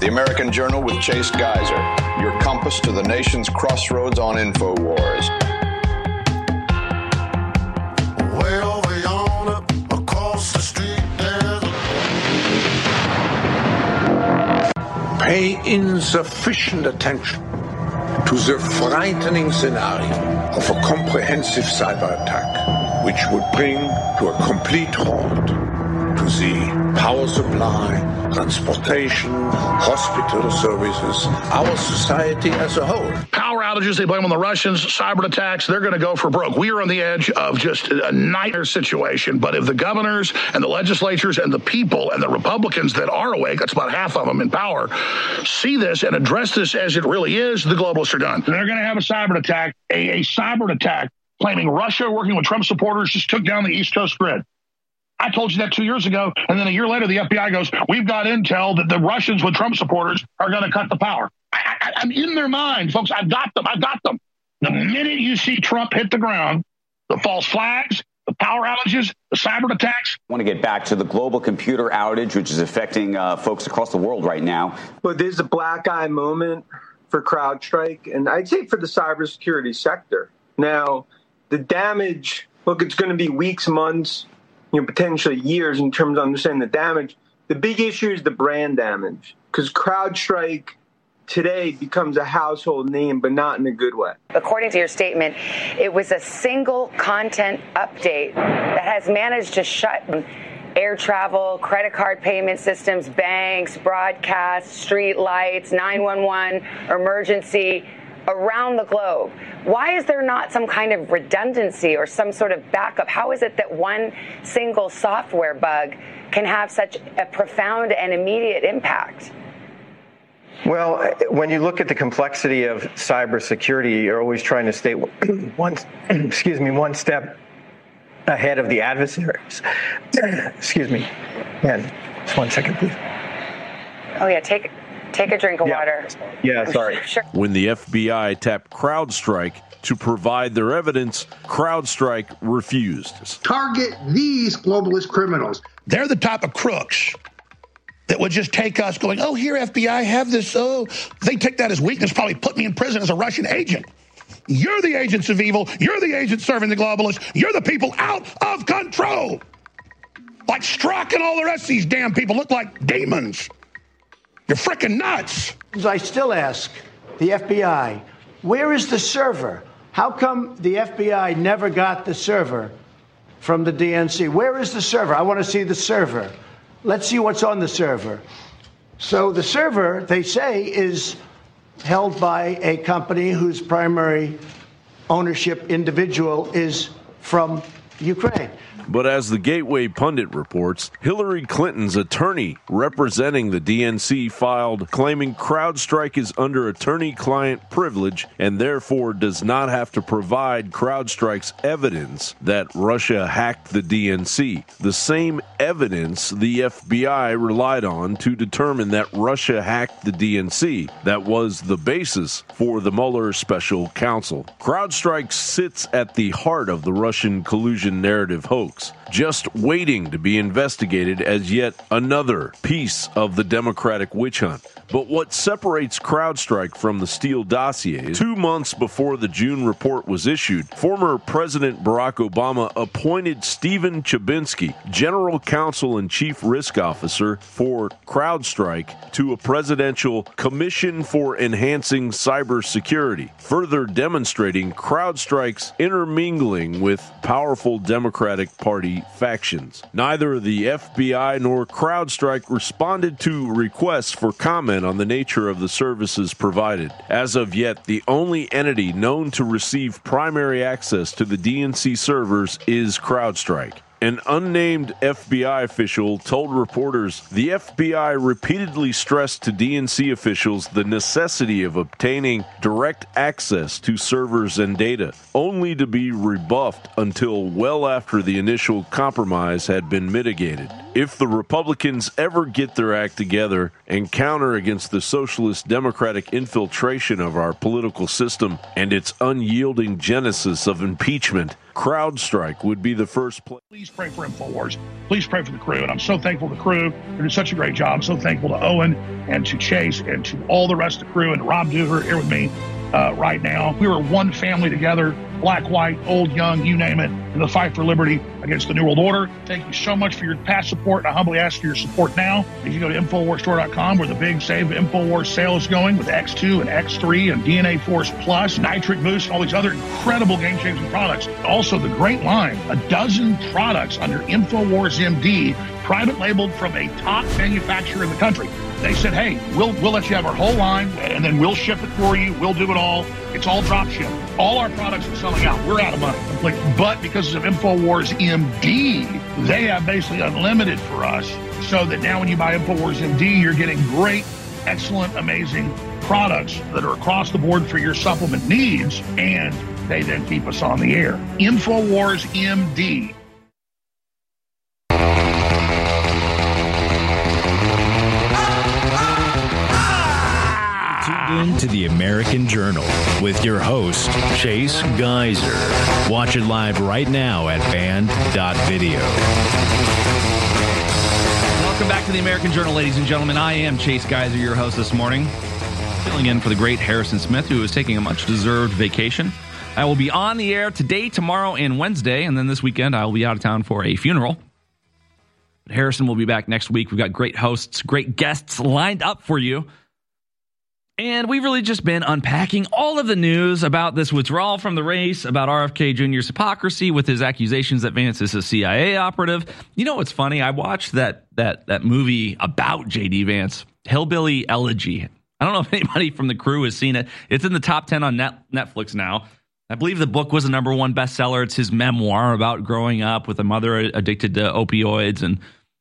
The American Journal with Chase Geiser, your compass to the nation's crossroads on InfoWars. Way over yonder, across the street, Pay insufficient attention to the frightening scenario of a comprehensive cyber attack, which would bring to a complete halt to the power supply, transportation, hospital services, our society as a whole. Power outages, they blame on the Russians. Cyber attacks, they're going to go for broke. We are on the edge of just a nightmare situation. But if the governors and the legislatures and the people and the Republicans that are awake, that's about half of them in power, see this and address this as it really is, the globalists are done. They're going to have a cyber attack, a cyber attack, claiming Russia, working with Trump supporters, just took down the East Coast grid. I told you that 2 years ago, and then a year later, the FBI goes, we've got intel that the Russians with Trump supporters are going to cut the power. I'm in their mind, folks. I've got them. The minute you see Trump hit the ground, the false flags, the power outages, the cyber attacks. I want to get back to the global computer outage, which is affecting folks across the world right now. Well, there's a black eye moment for CrowdStrike, and I'd say for the cybersecurity sector. Now, the damage, look, it's going to be weeks, months, potentially years in terms of understanding the damage. The big issue is the brand damage, because CrowdStrike today becomes a household name, but not in a good way. According to your statement, it was a single content update that has managed to shut air travel, credit card payment systems, banks, broadcast, street lights, 911, emergency, around the globe. Why is there not some kind of redundancy or some sort of backup? How is it that one single software bug can have such a profound and immediate impact? Well, when you look at the complexity of cybersecurity, you're always trying to stay one step ahead of the adversaries. Excuse me. Man, just 1 second, please. Oh, yeah, take a drink of water. Yeah, sorry. Sure. When the FBI tapped CrowdStrike to provide their evidence, CrowdStrike refused. Target these globalist criminals. They're the type of crooks that would just take us going, oh, here, FBI, have this. Oh, they take that as weakness, probably put me in prison as a Russian agent. You're the agents of evil. You're the agents serving the globalists. You're the people out of control. Like Strzok and all the rest of these damn people look like demons. You're freaking nuts. I still ask the FBI, where is the server? How come the FBI never got the server from the DNC? Where is the server? I want to see the server. Let's see what's on the server. So the server, they say, is held by a company whose primary ownership individual is from Ukraine. But as the Gateway Pundit reports, Hillary Clinton's attorney representing the DNC filed claiming CrowdStrike is under attorney-client privilege and therefore does not have to provide CrowdStrike's evidence that Russia hacked the DNC, the same evidence the FBI relied on to determine that Russia hacked the DNC. That was the basis for the Mueller special counsel. CrowdStrike sits at the heart of the Russian collusion narrative hoax, just waiting to be investigated as yet another piece of the Democratic witch hunt. But what separates CrowdStrike from the Steele dossier is 2 months before the June report was issued, former President Barack Obama appointed Stephen Chabinsky, General Counsel and Chief Risk Officer for CrowdStrike, to a presidential Commission for Enhancing Cybersecurity, further demonstrating CrowdStrike's intermingling with powerful Democratic Party factions. Neither the FBI nor CrowdStrike responded to requests for comment on the nature of the services provided. As of yet, the only entity known to receive primary access to the DNC servers is CrowdStrike. An unnamed FBI official told reporters the FBI repeatedly stressed to DNC officials the necessity of obtaining direct access to servers and data, only to be rebuffed until well after the initial compromise had been mitigated. If the Republicans ever get their act together and counter against the socialist democratic infiltration of our political system and its unyielding genesis of impeachment, CrowdStrike would be the first place. Please pray for InfoWars. Please pray for the crew. And I'm so thankful to the crew. They're doing such a great job. I'm so thankful to Owen and to Chase and to all the rest of the crew and Rob Duver here with me right now. We were one family together, black, white, old, young, you name it, in the fight for liberty against the New World Order. Thank you so much for your past support. I humbly ask for your support now. If you go to InfoWarsStore.com, where the big Save InfoWars sale is going with X2 and X3 and DNA Force Plus, Nitric Boost, and all these other incredible game-changing products. Also, the great line, a dozen products under InfoWars MD, private labeled from a top manufacturer in the country. They said, hey, we'll let you have our whole line, and then we'll ship it for you. We'll do it all. It's all drop ship. All our products are selling out. We're out of money completely. But because of InfoWars MD, they have basically unlimited for us, so that now when you buy InfoWars MD, you're getting great, excellent, amazing products that are across the board for your supplement needs, and they then keep us on the air. InfoWars MD. To the American Journal with your host, Chase Geyser. Watch it live right now at band.video. Welcome back to the American Journal, ladies and gentlemen. I am Chase Geyser, your host this morning, filling in for the great Harrison Smith, who is taking a much-deserved vacation. I will be on the air today, tomorrow, and Wednesday, and then this weekend I will be out of town for a funeral. Harrison will be back next week. We've got great hosts, great guests lined up for you. And we've really just been unpacking all of the news about this withdrawal from the race, about RFK Jr.'s hypocrisy with his accusations that Vance is a CIA operative. You know what's funny? I watched that movie about J.D. Vance, Hillbilly Elegy. I don't know if anybody from the crew has seen it. It's in the top 10 on Netflix now. I believe the book was a #1 bestseller. It's his memoir about growing up with a mother addicted to opioids. And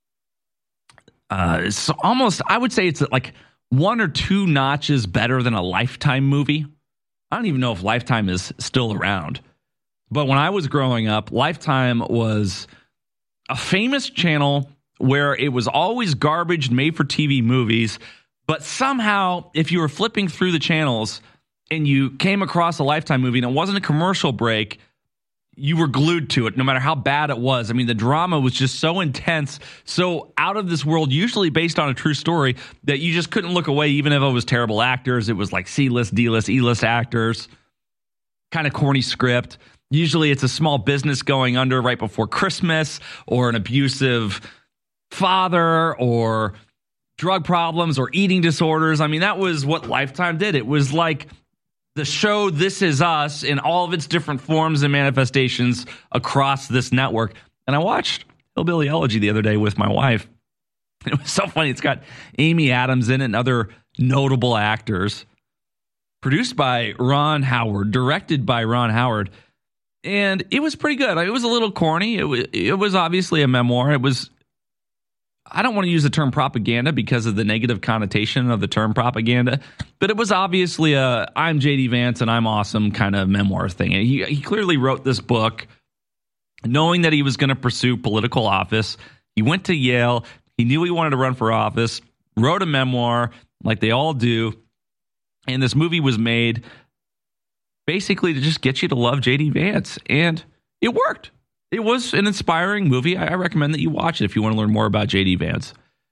it's almost, I would say it's like 1 or 2 notches better than a Lifetime movie. I don't even know if Lifetime is still around. But when I was growing up, Lifetime was a famous channel where it was always garbage made-for-TV movies. But somehow, if you were flipping through the channels and you came across a Lifetime movie and it wasn't a commercial break, you were glued to it, no matter how bad it was. I mean, the drama was just so intense, so out of this world, usually based on a true story, that you just couldn't look away, even if it was terrible actors. It was like C-list, D-list, E-list actors, kind of corny script. Usually it's a small business going under right before Christmas, or an abusive father, or drug problems, or eating disorders. I mean, that was what Lifetime did. It was like the show This Is Us in all of its different forms and manifestations across this network. And I watched Hillbilly Elegy the other day with my wife. It was so funny. It's got Amy Adams in it and other notable actors. Produced by Ron Howard, directed by Ron Howard. And it was pretty good. It was a little corny. It was obviously a memoir. It was, I don't want to use the term propaganda because of the negative connotation of the term propaganda, but it was obviously a I'm J.D. Vance and I'm awesome kind of memoir thing. And he clearly wrote this book knowing that he was going to pursue political office. He went to Yale. He knew he wanted to run for office, wrote a memoir like they all do. And this movie was made basically to just get you to love J.D. Vance. And it worked. It was an inspiring movie. I recommend that you watch it if you want to learn more about J.D. Vance.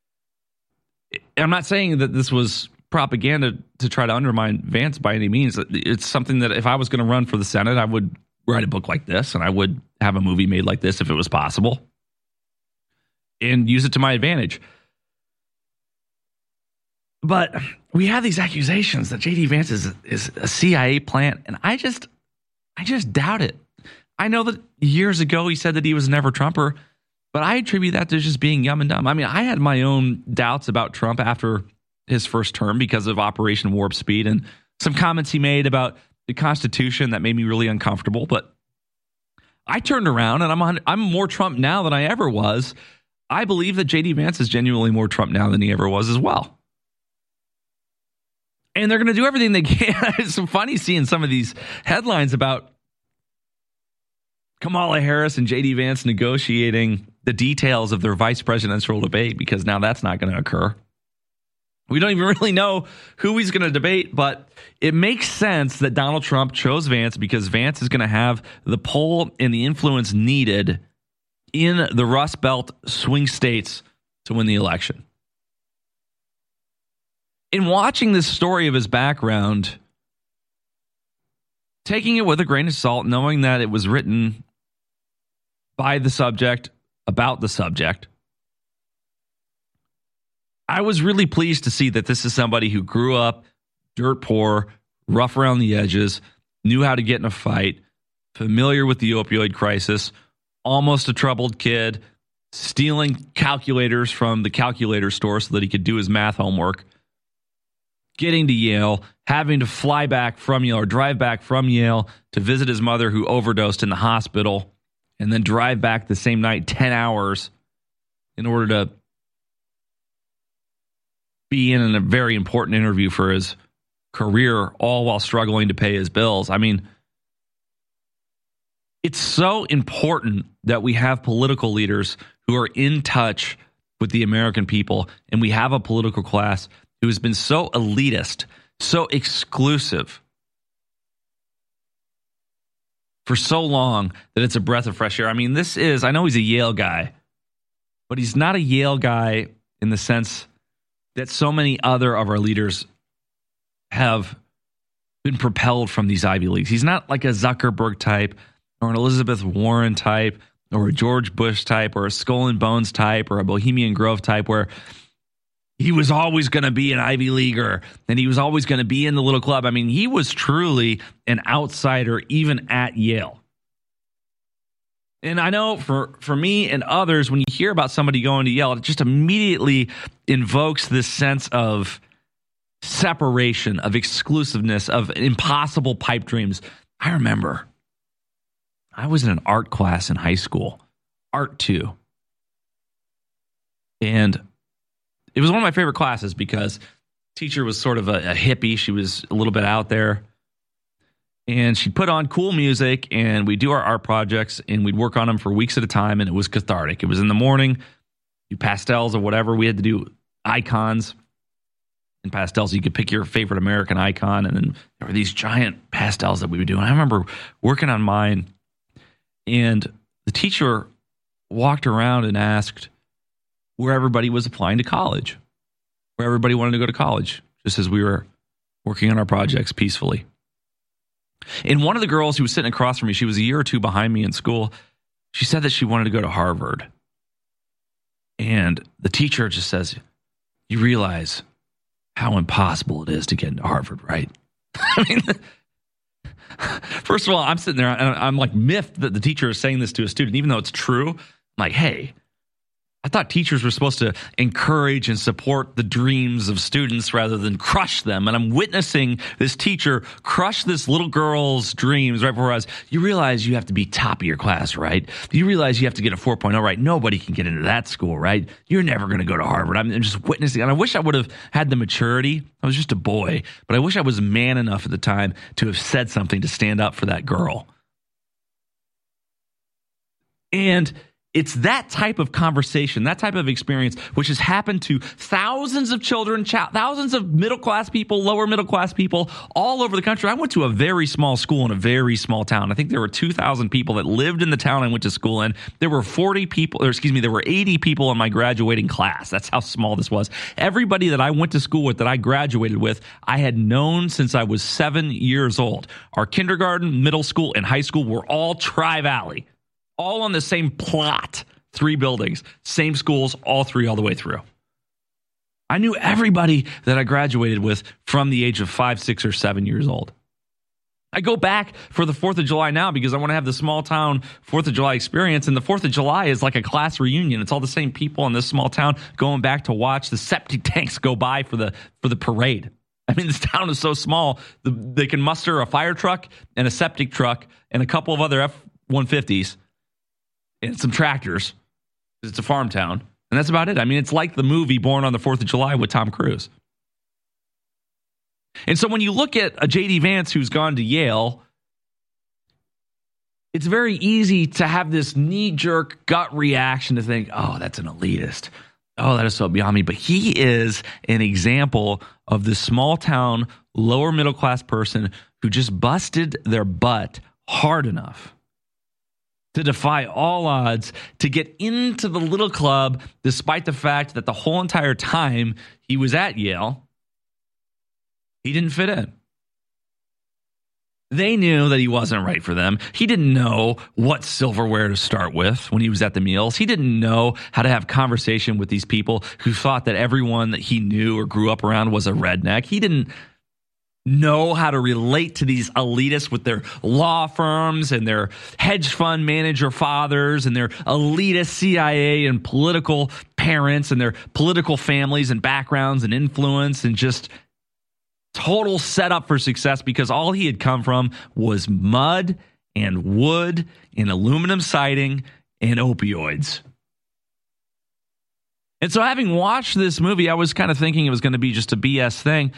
I'm not saying that this was propaganda to try to undermine Vance by any means. It's something that if I was going to run for the Senate, I would write a book like this, and I would have a movie made like this if it was possible, and use it to my advantage. But we have these accusations that J.D. Vance is a CIA plant, and I just doubt it. I know that years ago he said that he was never Trumper, but I attribute that to just being young and dumb. I mean, I had my own doubts about Trump after his first term because of Operation Warp Speed and some comments he made about the Constitution that made me really uncomfortable. But I turned around and I'm more Trump now than I ever was. I believe that J.D. Vance is genuinely more Trump now than he ever was as well. And they're going to do everything they can. It's so funny seeing some of these headlines about Kamala Harris and J.D. Vance negotiating the details of their vice presidential debate because now that's not going to occur. We don't even really know who he's going to debate, but it makes sense that Donald Trump chose Vance because Vance is going to have the pull and the influence needed in the Rust Belt swing states to win the election. In watching this story of his background, taking it with a grain of salt, knowing that it was written by the subject, about the subject, I was really pleased to see that this is somebody who grew up dirt poor, rough around the edges, knew how to get in a fight, familiar with the opioid crisis, almost a troubled kid, stealing calculators from the calculator store so that he could do his math homework, getting to Yale, having to fly back from Yale or drive back from Yale to visit his mother who overdosed in the hospital, and then drive back the same night 10 hours in order to be in a very important interview for his career, all while struggling to pay his bills. I mean, it's so important that we have political leaders who are in touch with the American people, and we have a political class who has been so elitist, so exclusive for so long that it's a breath of fresh air. I mean, I know he's a Yale guy, but he's not a Yale guy in the sense that so many other of our leaders have been propelled from these Ivy Leagues. He's not like a Zuckerberg type or an Elizabeth Warren type or a George Bush type or a Skull and Bones type or a Bohemian Grove type where he was always going to be an Ivy Leaguer and he was always going to be in the little club. I mean, he was truly an outsider even at Yale. And I know for me and others, when you hear about somebody going to Yale, it just immediately invokes this sense of separation, of exclusiveness, of impossible pipe dreams. I remember I was in an art class in high school, Art 2. And it was one of my favorite classes because the teacher was sort of a hippie. She was a little bit out there. And she'd put on cool music, and we'd do our art projects, and we'd work on them for weeks at a time, and it was cathartic. It was in the morning, do pastels or whatever. We had to do icons. In pastels, you could pick your favorite American icon, and then there were these giant pastels that we would do. And I remember working on mine, and the teacher walked around and asked where everybody was applying to college, where everybody wanted to go to college, just as we were working on our projects peacefully. And one of the girls who was sitting across from me, she was a year or two behind me in school, she said that she wanted to go to Harvard. And the teacher just says, you realize how impossible it is to get into Harvard, right? I mean, first of all, I'm sitting there and I'm like miffed that the teacher is saying this to a student, even though it's true. I'm like, hey, I thought teachers were supposed to encourage and support the dreams of students rather than crush them. And I'm witnessing this teacher crush this little girl's dreams right before her eyes. You realize you have to be top of your class, right? You realize you have to get a 4.0, right? Nobody can get into that school, right? You're never going to go to Harvard. I'm just witnessing. And I wish I would have had the maturity. I was just a boy, but I wish I was man enough at the time to have said something to stand up for that girl. And it's that type of conversation, that type of experience, which has happened to thousands of children, thousands of middle-class people, lower-middle-class people all over the country. I went to a very small school in a very small town. I think there were 2,000 people that lived in the town I went to school in. There were 80 people in my graduating class. That's how small this was. Everybody that I went to school with, that I graduated with, I had known since I was 7 years old. Our kindergarten, middle school, and high school were all Tri-Valley. All on the same plot, 3 buildings, same schools, all 3 all the way through. I knew everybody that I graduated with from the age of 5, 6, or 7 years old. I go back for the 4th of July now because I want to have the small town 4th of July experience. And the 4th of July is like a class reunion. It's all the same people in this small town going back to watch the septic tanks go by for the parade. I mean, this town is so small, they can muster a fire truck and a septic truck and a couple of other F-150s. And some tractors. It's a farm town. And that's about it. I mean, it's like the movie Born on the 4th of July with Tom Cruise. And so when you look at a J.D. Vance who's gone to Yale, it's very easy to have this knee-jerk gut reaction to think, oh, that's an elitist. Oh, that is so beyond me. But he is an example of the small-town, lower-middle-class person who just busted their butt hard enough to defy all odds to get into the little club, despite the fact that the whole entire time he was at Yale, he didn't fit in. They knew that he wasn't right for them. He didn't know what silverware to start with when he was at the meals. He didn't know how to have conversation with these people who thought that everyone that he knew or grew up around was a redneck. He didn't know how to relate to these elitists with their law firms and their hedge fund manager fathers and their elitist CIA and political parents and their political families and backgrounds and influence and just total setup for success, because all he had come from was mud and wood and aluminum siding and opioids. And so having watched this movie, I was kind of thinking it was going to be just a BS thing.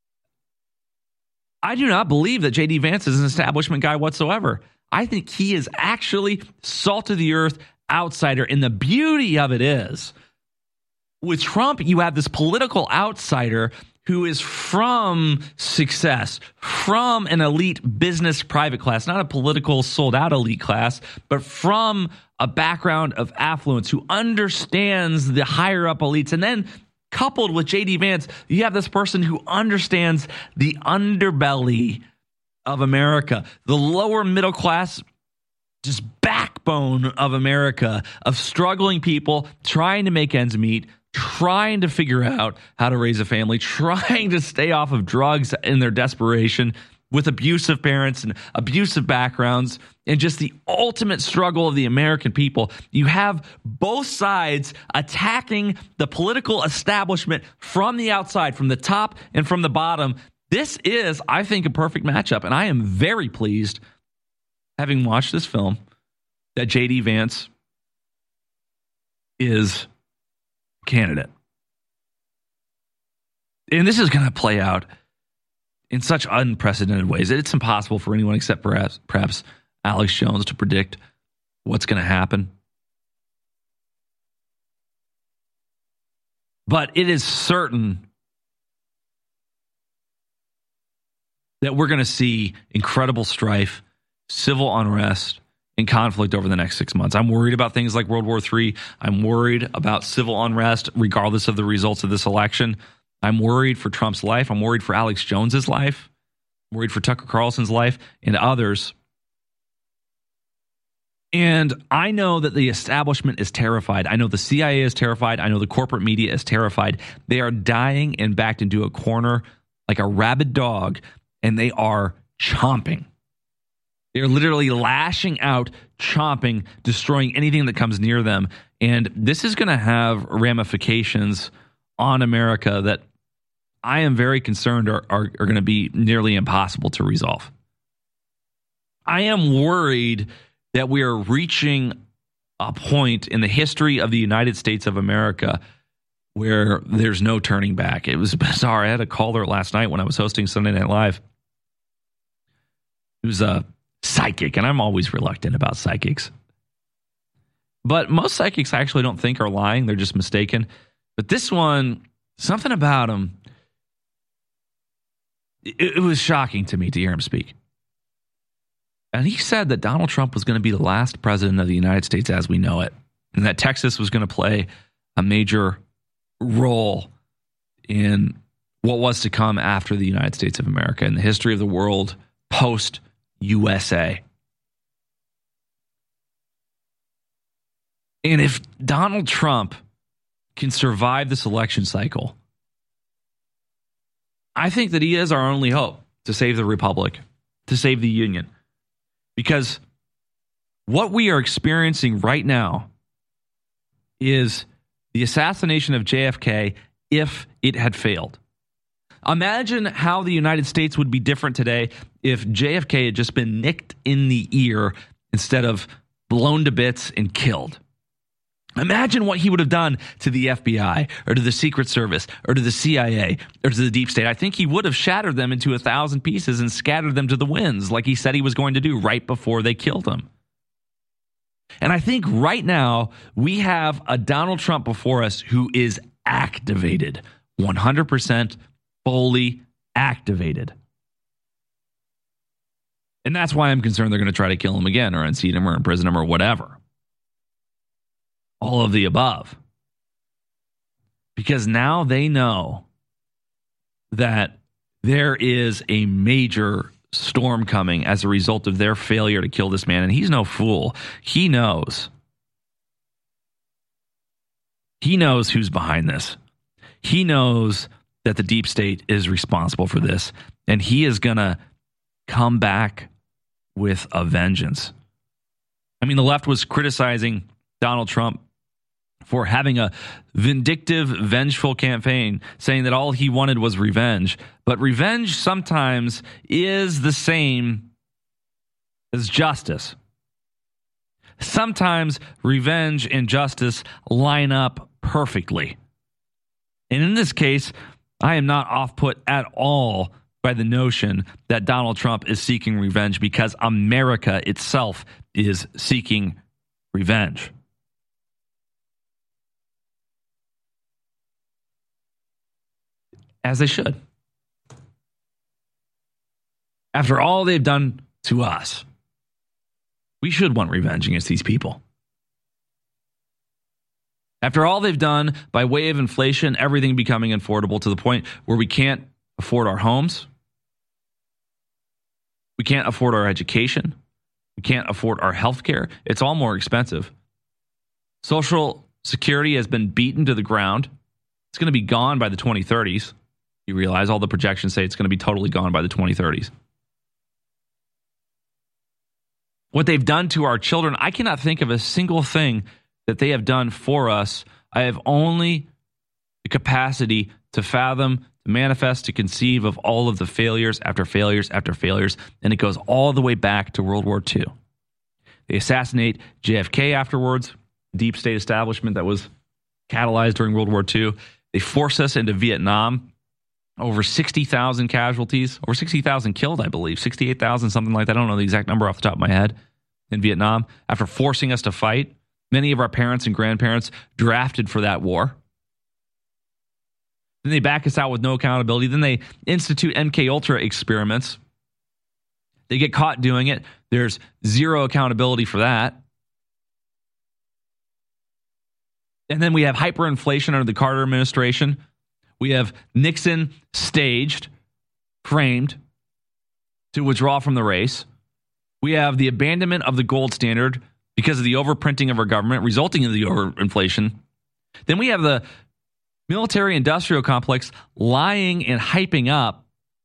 I do not believe that J.D. Vance is an establishment guy whatsoever. I think he is actually salt of the earth outsider. And the beauty of it is, with Trump, you have this political outsider who is from success, from an elite business private class, not a political sold out elite class, but from a background of affluence, who understands the higher up elites. And then coupled with J.D. Vance, you have this person who understands the underbelly of America, the lower middle class, just backbone of America, of struggling people trying to make ends meet, trying to figure out how to raise a family, trying to stay off of drugs in their desperation, with abusive parents and abusive backgrounds, and just the ultimate struggle of the American people. You have both sides attacking the political establishment from the outside, from the top and from the bottom. This is, I think, a perfect matchup, and I am very pleased, having watched this film, that J.D. Vance is candidate. And this is going to play out in such unprecedented ways. It's impossible for anyone except perhaps Alex Jones to predict what's going to happen. But it is certain that we're going to see incredible strife, civil unrest, and conflict over the next 6 months. I'm worried about things like World War III. I'm worried about civil unrest, regardless of the results of this election. I'm worried for Trump's life. I'm worried for Alex Jones's life. I'm worried for Tucker Carlson's life and others. And I know that the establishment is terrified. I know the CIA is terrified. I know the corporate media is terrified. They are dying and backed into a corner like a rabid dog, and they are chomping. They're literally lashing out, chomping, destroying anything that comes near them. And this is going to have ramifications on America that I am very concerned are going to be nearly impossible to resolve. I am worried that we are reaching a point in the history of the United States of America where there's no turning back. It was bizarre. I had a caller last night when I was hosting Sunday Night Live. It was a psychic, and I'm always reluctant about psychics. But most psychics I actually don't think are lying. They're just mistaken. But this one, something about him, it was shocking to me to hear him speak. And he said that Donald Trump was going to be the last president of the United States as we know it, and that Texas was going to play a major role in what was to come after the United States of America in the history of the world post-USA. And if Donald Trump can survive this election cycle, I think that he is our only hope to save the republic, to save the union. Because what we are experiencing right now is the assassination of JFK if it had failed. Imagine how the United States would be different today if JFK had just been nicked in the ear instead of blown to bits and killed. Imagine what he would have done to the FBI or to the Secret Service or to the CIA or to the deep state. I think he would have shattered them into 1,000 pieces and scattered them to the winds like he said he was going to do right before they killed him. And I think right now we have a Donald Trump before us who is activated, 100% fully activated. And that's why I'm concerned they're going to try to kill him again or unseat him or imprison him or whatever. All of the above. Because now they know that there is a major storm coming as a result of their failure to kill this man. And he's no fool. He knows. He knows who's behind this. He knows that the deep state is responsible for this. And he is going to come back with a vengeance. I mean, the left was criticizing Donald Trump for having a vindictive, vengeful campaign, saying that all he wanted was revenge. But revenge sometimes is the same as justice. Sometimes revenge and justice line up perfectly. And in this case, I am not off-put at all by the notion that Donald Trump is seeking revenge, because America itself is seeking revenge. As they should. After all they've done to us, we should want revenge against these people. After all they've done by way of inflation, everything becoming affordable to the point where we can't afford our homes, we can't afford our education, we can't afford our health care. It's all more expensive. Social Security has been beaten to the ground. It's going to be gone by the 2030s. You realize all the projections say it's going to be totally gone by the 2030s. What they've done to our children, I cannot think of a single thing that they have done for us. I have only the capacity to fathom, to manifest, to conceive of all of the failures after failures after failures. And it goes all the way back to World War II. They assassinate JFK afterwards, deep state establishment that was catalyzed during World War II. They force us into Vietnam. Over 60,000 casualties, over 60,000 killed, I believe, 68,000, something like that. I don't know the exact number off the top of my head in Vietnam. After forcing us to fight, many of our parents and grandparents drafted for that war. Then they back us out with no accountability. Then they institute MKUltra experiments. They get caught doing it. There's zero accountability for that. And then we have hyperinflation under the Carter administration. We have Nixon staged, framed to withdraw from the race. We have the abandonment of the gold standard because of the overprinting of our government, resulting in the overinflation. Then we have the military-industrial complex lying and hyping up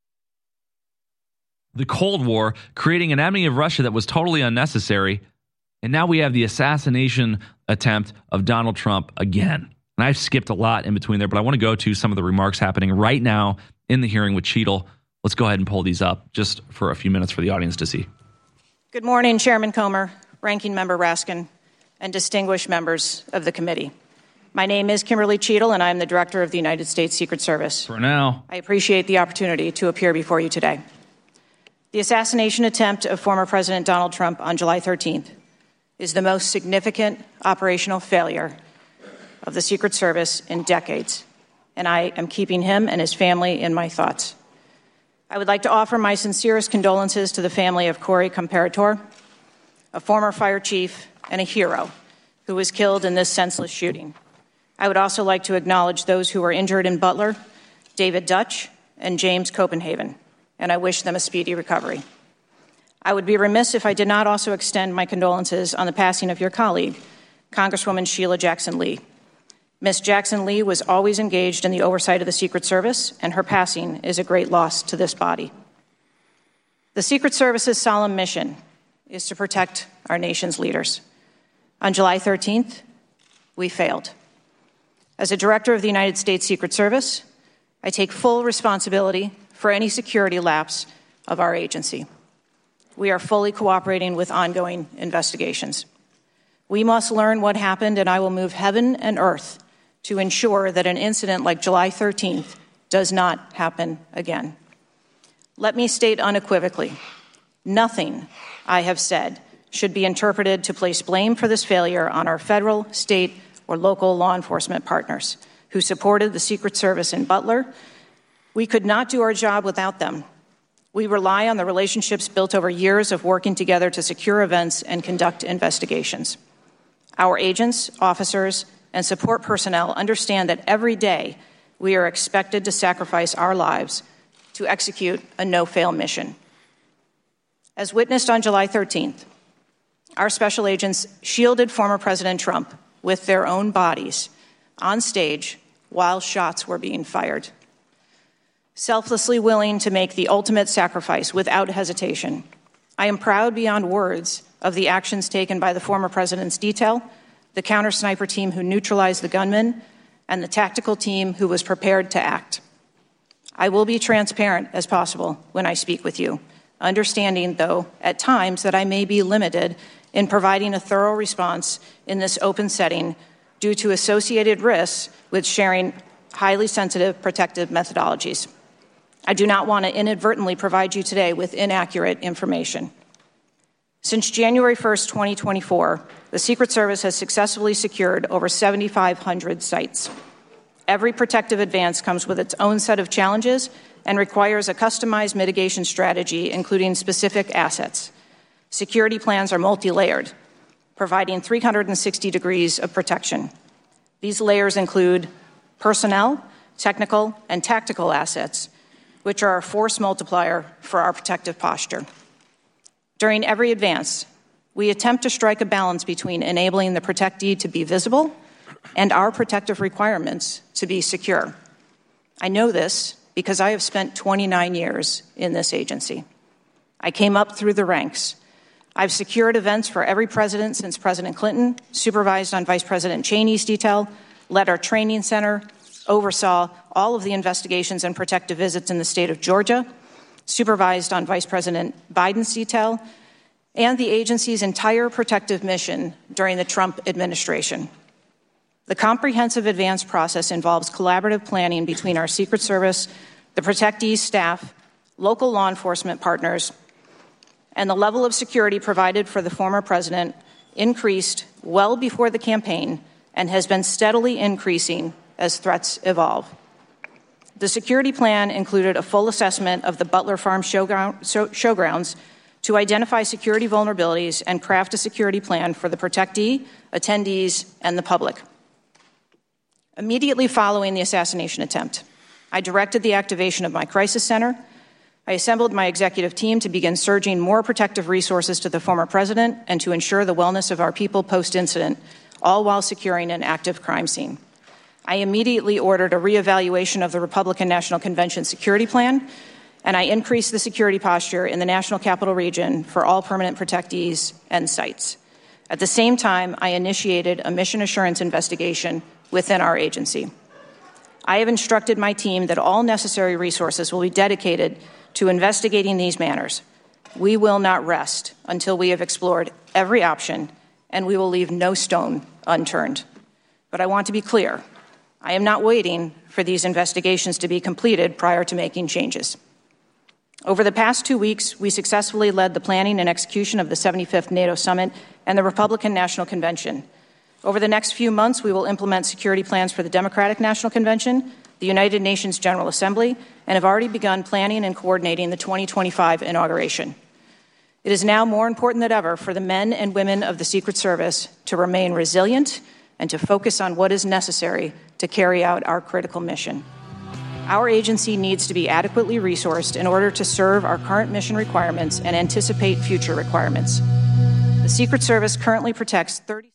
the Cold War, creating an enemy of Russia that was totally unnecessary. And now we have the assassination attempt of Donald Trump again. And I've skipped a lot in between there, but I want to go to some of the remarks happening right now in the hearing with Cheadle. Let's go ahead and pull these up just for a few minutes for the audience to see. Good morning, Chairman Comer, Ranking Member Raskin, and distinguished members of the committee. My name is Kimberly Cheadle, and I am the Director of the United States Secret Service. For now. I appreciate the opportunity to appear before you today. The assassination attempt of former President Donald Trump on July 13th is the most significant operational failure of the Secret Service in decades, and I am keeping him and his family in my thoughts. I would like to offer my sincerest condolences to the family of Corey Comparator, a former fire chief and a hero who was killed in this senseless shooting. I would also like to acknowledge those who were injured in Butler, David Dutch and James Copenhagen, and I wish them a speedy recovery. I would be remiss if I did not also extend my condolences on the passing of your colleague, Congresswoman Sheila Jackson Lee. Ms. Jackson Lee was always engaged in the oversight of the Secret Service, and her passing is a great loss to this body. The Secret Service's solemn mission is to protect our nation's leaders. On July 13th, we failed. As a director of the United States Secret Service, I take full responsibility for any security lapse of our agency. We are fully cooperating with ongoing investigations. We must learn what happened, and I will move heaven and earth to ensure that an incident like July 13th does not happen again. Let me state unequivocally, nothing I have said should be interpreted to place blame for this failure on our federal, state, or local law enforcement partners who supported the Secret Service in Butler. We could not do our job without them. We rely on the relationships built over years of working together to secure events and conduct investigations. Our agents, officers, and support personnel understand that every day we are expected to sacrifice our lives to execute a no-fail mission. As witnessed on July 13th, our special agents shielded former President Trump with their own bodies on stage while shots were being fired. Selflessly willing to make the ultimate sacrifice without hesitation, I am proud beyond words of the actions taken by the former president's detail, the counter-sniper team who neutralized the gunman, and the tactical team who was prepared to act. I will be transparent as possible when I speak with you, understanding, though, at times that I may be limited in providing a thorough response in this open setting due to associated risks with sharing highly sensitive protective methodologies. I do not want to inadvertently provide you today with inaccurate information. Since January 1st, 2024, the Secret Service has successfully secured over 7,500 sites. Every protective advance comes with its own set of challenges and requires a customized mitigation strategy, including specific assets. Security plans are multi-layered, providing 360 degrees of protection. These layers include personnel, technical, and tactical assets, which are a force multiplier for our protective posture. During every advance, we attempt to strike a balance between enabling the protectee to be visible and our protective requirements to be secure. I know this because I have spent 29 years in this agency. I came up through the ranks. I've secured events for every president since President Clinton, supervised on Vice President Cheney's detail, led our training center, oversaw all of the investigations and protective visits in the state of Georgia, supervised on Vice President Biden's detail, and the agency's entire protective mission during the Trump administration. The comprehensive advance process involves collaborative planning between our Secret Service, the protectee's staff, local law enforcement partners, and the level of security provided for the former president increased well before the campaign and has been steadily increasing as threats evolve. The security plan included a full assessment of the Butler Farm showgrounds to identify security vulnerabilities and craft a security plan for the protectee, attendees, and the public. Immediately following the assassination attempt, I directed the activation of my crisis center. I assembled my executive team to begin surging more protective resources to the former president and to ensure the wellness of our people post-incident, all while securing an active crime scene. I immediately ordered a reevaluation of the Republican National Convention security plan, and I increased the security posture in the National Capital Region for all permanent protectees and sites. At the same time, I initiated a mission assurance investigation within our agency. I have instructed my team that all necessary resources will be dedicated to investigating these matters. We will not rest until we have explored every option, and we will leave no stone unturned. But I want to be clear. I am not waiting for these investigations to be completed prior to making changes. Over the past 2 weeks, we successfully led the planning and execution of the 75th NATO Summit and the Republican National Convention. Over the next few months, we will implement security plans for the Democratic National Convention, the United Nations General Assembly, and have already begun planning and coordinating the 2025 inauguration. It is now more important than ever for the men and women of the Secret Service to remain resilient and to focus on what is necessary to carry out our critical mission. Our agency needs to be adequately resourced in order to serve our current mission requirements and anticipate future requirements. The Secret Service currently protects 30.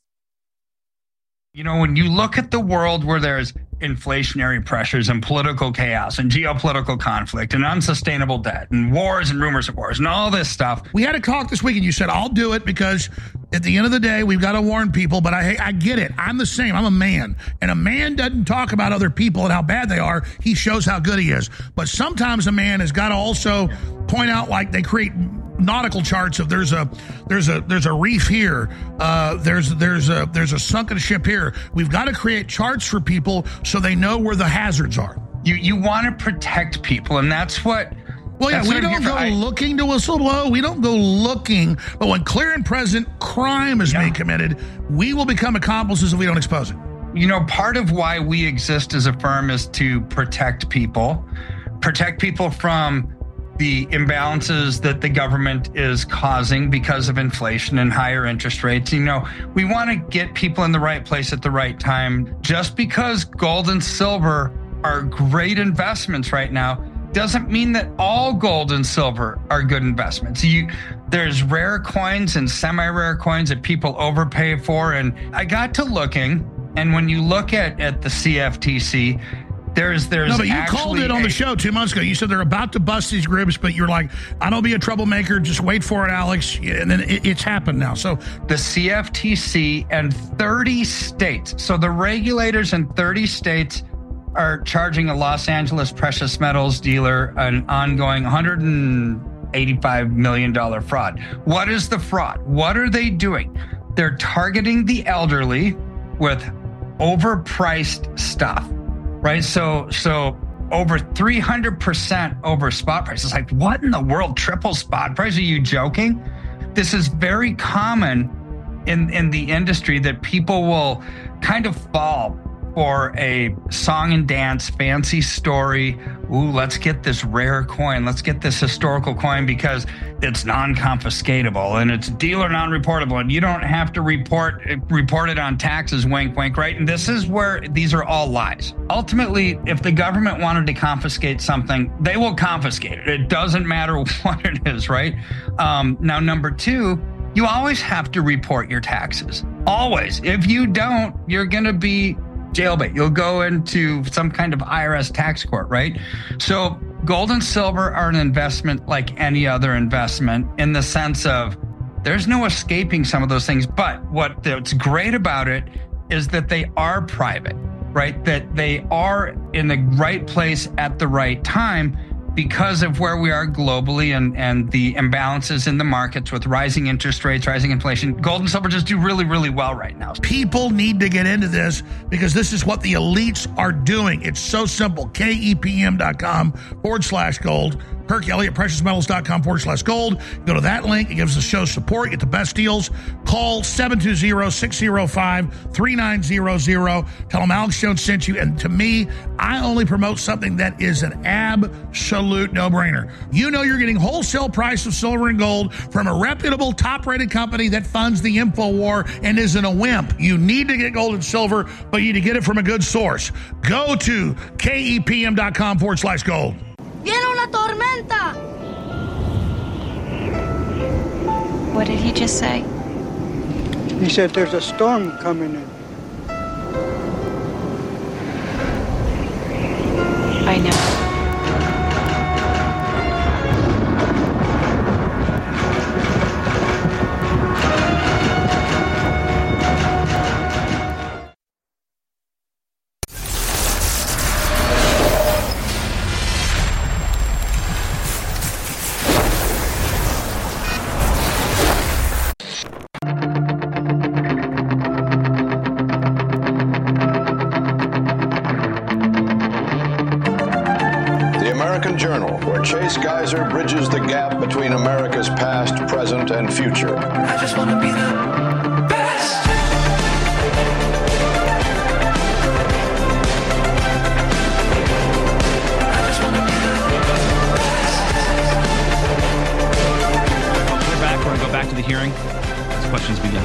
You know, when you look at the world where there's inflationary pressures and political chaos and geopolitical conflict and unsustainable debt and wars and rumors of wars and all this stuff. We had a talk this week and you said, I'll do it because at the end of the day, we've got to warn people. But I get it. I'm the same. I'm a man. And a man doesn't talk about other people and how bad they are. He shows how good he is. But sometimes a man has got to also point out, like they create nautical charts of there's a reef here, there's a sunken ship here. We've got to create charts for people so they know where the hazards are. You want to protect people, and that's what Well, yeah, we don't go looking to whistleblow. We don't go looking. But when clear and present crime is being committed, we will become accomplices if we don't expose it. You know, part of why we exist as a firm is to protect people from the imbalances that the government is causing because of inflation and higher interest rates. You know, we want to get people in the right place at the right time. Just because gold and silver are great investments right now doesn't mean that all gold and silver are good investments. There's rare coins and semi-rare coins that people overpay for. And I got to looking, and when you look at the CFTC, there's no, but you called it on the show 2 months ago. You said they're about to bust these groups, but you're like, I don't be a troublemaker. Just wait for it, Alex. And then it's happened now. So the CFTC and 30 states. So the regulators in 30 states are charging a Los Angeles precious metals dealer an ongoing $185 million fraud. What is the fraud? What are they doing? They're targeting the elderly with overpriced stuff, right? So over 300% over spot prices. Like, what in the world? Triple spot price? Are you joking? This is very common in the industry, that people will kind of fall for a song and dance fancy story. Ooh, let's get this rare coin. Let's get this historical coin because it's non-confiscatable and it's dealer non-reportable, and you don't have to report it on taxes, wink, wink, right? And this is where these are all lies. Ultimately, if the government wanted to confiscate something, they will confiscate it. It doesn't matter what it is, right? Now, number two, you always have to report your taxes. Always. If you don't, you're going to be jailbait. You'll go into some kind of IRS tax court, right? So gold and silver are an investment like any other investment, in the sense of there's no escaping some of those things. But what's great about it is that they are private, right? That they are in the right place at the right time because of where we are globally and the imbalances in the markets with rising interest rates, rising inflation. Gold and silver just do really, really well right now. People need to get into this because this is what the elites are doing. It's so simple. KEPM.com/gold. Kirk Elliott, preciousmetals.com/gold. Go to that link. It gives the show support. Get the best deals. Call 720-605-3900. Tell them Alex Jones sent you. And to me, I only promote something that is an absolute no-brainer. You know you're getting wholesale price of silver and gold from a reputable, top-rated company that funds the info war and isn't a wimp. You need to get gold and silver, but you need to get it from a good source. Go to KEPM.com/gold. ¡Viene una tormenta! What did he just say? He said there's a storm coming in. I know. Chase Geiser bridges the gap between America's past, present, and future. I just want to be the best. I just want to be the best. We're back. We're going to go back to the hearing. As questions begin.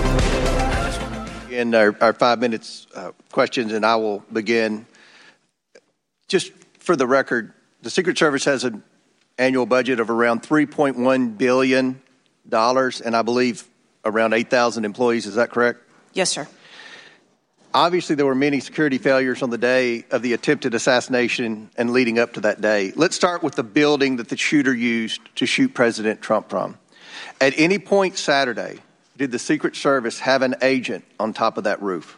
In our 5 minutes questions, and I will begin. Just for the record, the Secret Service has an annual budget of around $3.1 billion, and I believe around 8,000 employees. Is that correct? Yes, sir. Obviously, there were many security failures on the day of the attempted assassination and leading up to that day. Let's start with the building that the shooter used to shoot President Trump from. At any point Saturday, did the Secret Service have an agent on top of that roof?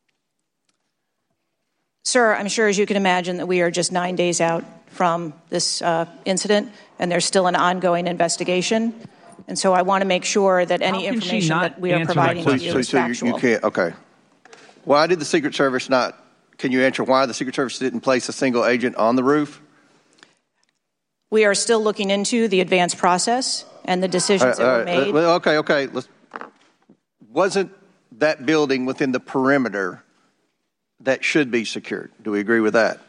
Sir, I'm sure, as you can imagine, that we are just 9 days out from this incident, and there's still an ongoing investigation. And so I want to make sure that any information that we are providing to you is factual. You can't, okay. Why did the Secret Service can you answer why the Secret Service didn't place a single agent on the roof? We are still looking into the advanced process and the decisions that were made. Okay. Wasn't that building within the perimeter that should be secured? Do we agree with that?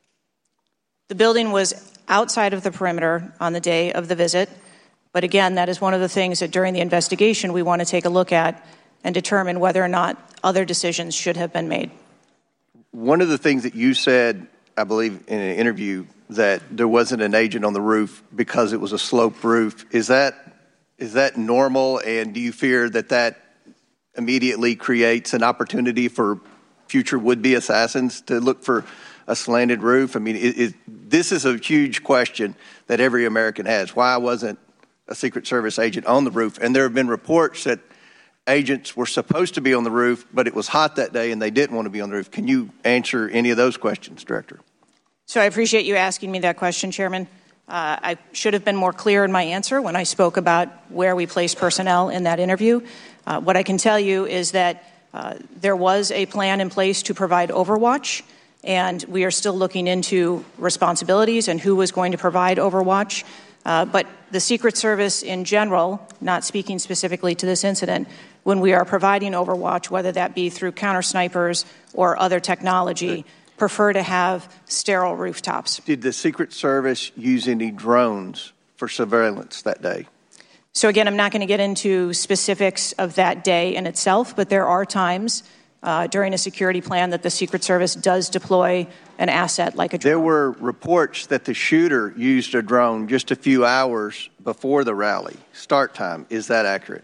The building was outside of the perimeter on the day of the visit. But again, that is one of the things that during the investigation we want to take a look at and determine whether or not other decisions should have been made. One of the things that you said, I believe, in an interview, that there wasn't an agent on the roof because it was a sloped roof. Is that normal, and do you fear that immediately creates an opportunity for future would-be assassins to look for a slanted roof? I mean, this is a huge question that every American has. Why wasn't a Secret Service agent on the roof? And there have been reports that agents were supposed to be on the roof, but it was hot that day and they didn't want to be on the roof. Can you answer any of those questions, Director? So I appreciate you asking me that question, Chairman. I should have been more clear in my answer when I spoke about where we placed personnel in that interview. What I can tell you is that there was a plan in place to provide overwatch, and we are still looking into responsibilities and who was going to provide overwatch. But the Secret Service in general, not speaking specifically to this incident, when we are providing overwatch, whether that be through counter snipers or other technology, prefer to have sterile rooftops. Did the Secret Service use any drones for surveillance that day? So again, I'm not going to get into specifics of that day in itself, but there are times during a security plan that the Secret Service does deploy an asset like a drone. There were reports that the shooter used a drone just a few hours before the rally start time. Is that accurate?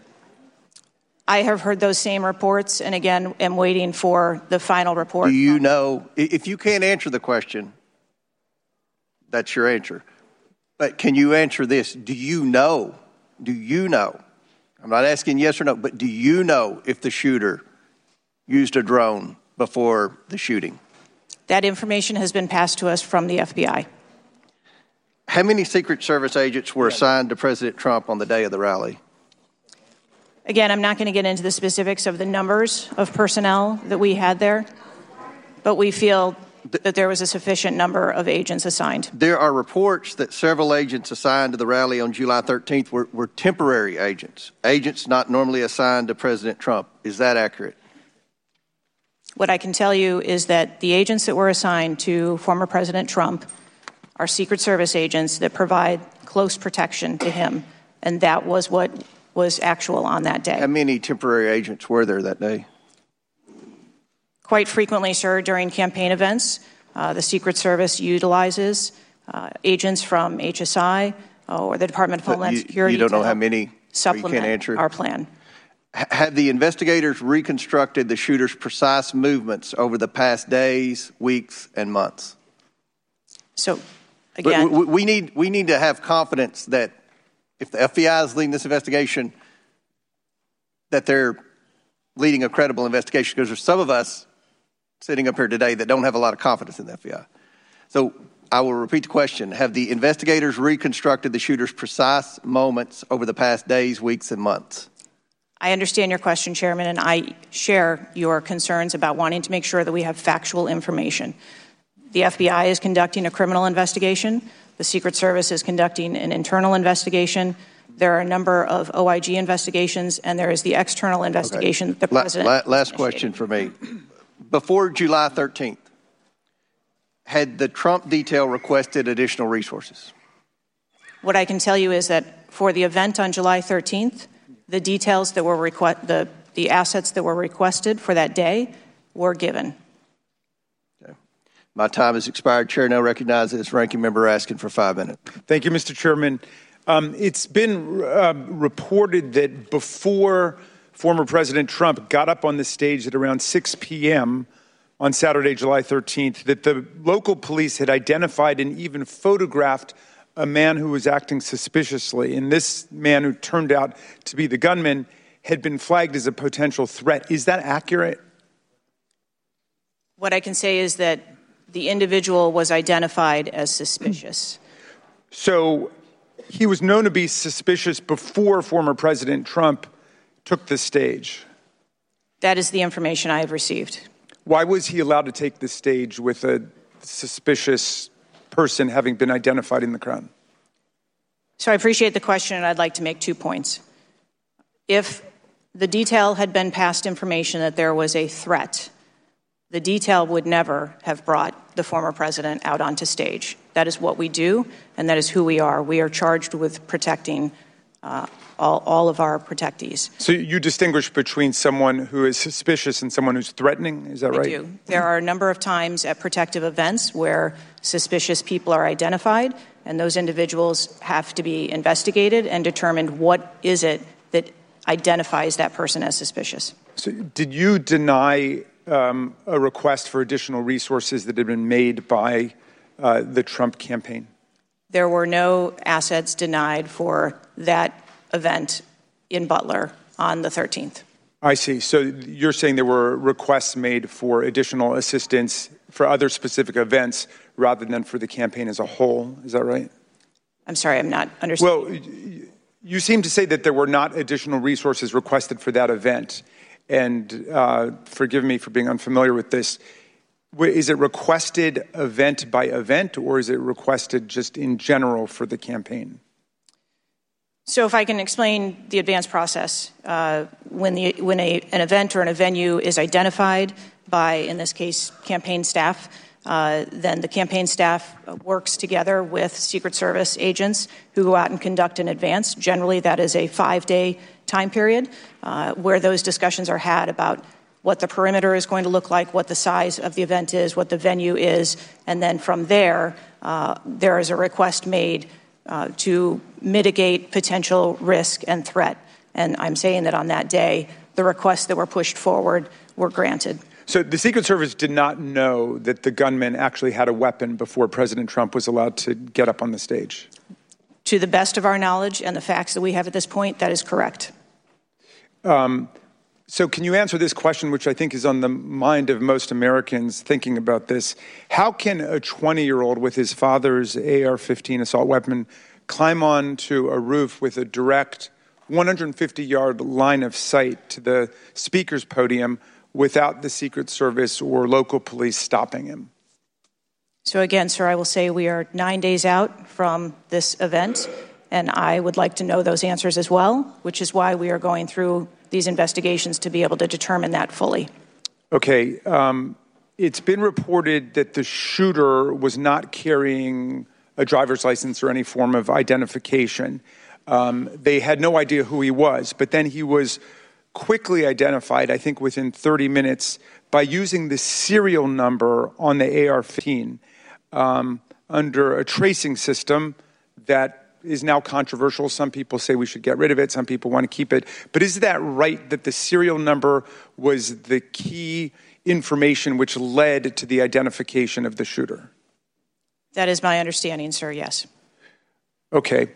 I have heard those same reports, and again, am waiting for the final report. Do you know, if you can't answer the question, that's your answer. But can you answer this? Do you know? I'm not asking yes or no, but do you know if the shooter used a drone before the shooting? That information has been passed to us from the FBI. How many Secret Service agents were assigned to President Trump on the day of the rally? Again, I'm not going to get into the specifics of the numbers of personnel that we had there, but we feel that there was a sufficient number of agents assigned. There are reports that several agents assigned to the rally on July 13th were temporary agents not normally assigned to President Trump. Is that accurate? What I can tell you is that the agents that were assigned to former President Trump are Secret Service agents that provide close protection to him, and that was what was actual on that day. How many temporary agents were there that day? Quite frequently, sir, during campaign events, the Secret Service utilizes agents from HSI or the Department of Homeland Security. You don't know how many? Supplement you can't answer? Our plan. Have the investigators reconstructed the shooter's precise movements over the past days, weeks, and months? So, again, we need to have confidence that if the FBI is leading this investigation, that they're leading a credible investigation, because there's some of us sitting up here today that don't have a lot of confidence in the FBI. So I will repeat the question. Have the investigators reconstructed the shooter's precise moments over the past days, weeks, and months? I understand your question, Chairman, and I share your concerns about wanting to make sure that we have factual information. The FBI is conducting a criminal investigation. The Secret Service is conducting an internal investigation. There are a number of OIG investigations, and there is the external investigation that the President... Last question for me. Before July 13th, had the Trump detail requested additional resources? What I can tell you is that for the event on July 13th, the details that were the assets that were requested for that day were given. Okay. My time has expired. Chair now recognizes Ranking Member Raskin for 5 minutes. Thank you, Mr. Chairman. It's been reported that before former President Trump got up on the stage at around 6 p.m. on Saturday, July 13th, that the local police had identified and even photographed a man who was acting suspiciously. And this man, who turned out to be the gunman, had been flagged as a potential threat. Is that accurate? What I can say is that the individual was identified as suspicious. So he was known to be suspicious before former President Trump took the stage. That is the information I have received. Why was he allowed to take the stage with a suspicious person having been identified in the crowd? So I appreciate the question, and I'd like to make 2 points. If the detail had been past information that there was a threat, the detail would never have brought the former president out onto stage. That is what we do, and that is who we are. We are charged with protecting all of our protectees. So you distinguish between someone who is suspicious and someone who's threatening, is that right? I do. There are a number of times at protective events where suspicious people are identified, and those individuals have to be investigated and determined what is it that identifies that person as suspicious. So did you deny a request for additional resources that had been made by the Trump campaign? There were no assets denied for that event in Butler on the 13th. I see. So you're saying there were requests made for additional assistance for other specific events rather than for the campaign as a whole. Is that right? I'm sorry, I'm not understanding. Well, you seem to say that there were not additional resources requested for that event. And forgive me for being unfamiliar with this. Is it requested event by event, or is it requested just in general for the campaign? So if I can explain the advance process, when an event or a venue is identified by, in this case, campaign staff, then the campaign staff works together with Secret Service agents who go out and conduct an advance. Generally, that is a 5-day time period where those discussions are had about what the perimeter is going to look like, what the size of the event is, what the venue is, and then from there, there is a request made to mitigate potential risk and threat. And I'm saying that on that day, the requests that were pushed forward were granted. So the Secret Service did not know that the gunman actually had a weapon before President Trump was allowed to get up on the stage? To the best of our knowledge and the facts that we have at this point, that is correct. So can you answer this question, which I think is on the mind of most Americans thinking about this? How can a 20-year-old with his father's AR-15 assault weapon climb onto a roof with a direct 150-yard line of sight to the speaker's podium without the Secret Service or local police stopping him? So again, sir, I will say we are 9 days out from this event, and I would like to know those answers as well, which is why we are going through these investigations to be able to determine that fully. Okay. It's been reported that the shooter was not carrying a driver's license or any form of identification. They had no idea who he was, but then he was quickly identified, I think within 30 minutes, by using the serial number on the AR-15 under a tracing system that is now controversial. Some people say we should get rid of it. Some people want to keep it. But is that right, that the serial number was the key information which led to the identification of the shooter? That is my understanding, sir, yes. Okay.